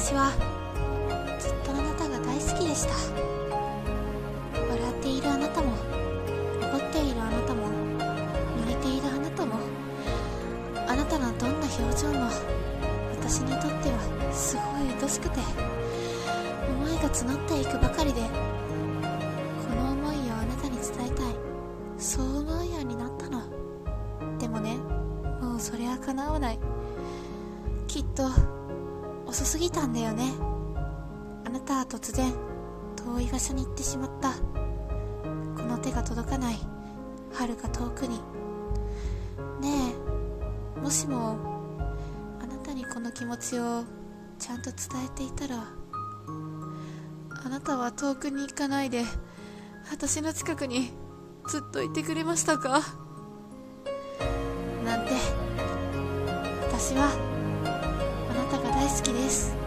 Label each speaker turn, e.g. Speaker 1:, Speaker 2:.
Speaker 1: 私はずっとあなたが大好きでした。笑っているあなたも、怒っているあなたも、泣いているあなたも、あなたのどんな表情も私にとってはすごい愛しくて、思いが募っていくばかりで、この思いをあなたに伝えたい、そう思うようになったの。でもね、もうそれは叶わない。きっと遅すぎたんだよね。あなたは突然遠い場所に行ってしまった。この手が届かない遥か遠くに。ねえ、もしもあなたにこの気持ちをちゃんと伝えていたら、あなたは遠くに行かないで私の近くにずっといてくれましたか？なんて。私はあなたが大好きです。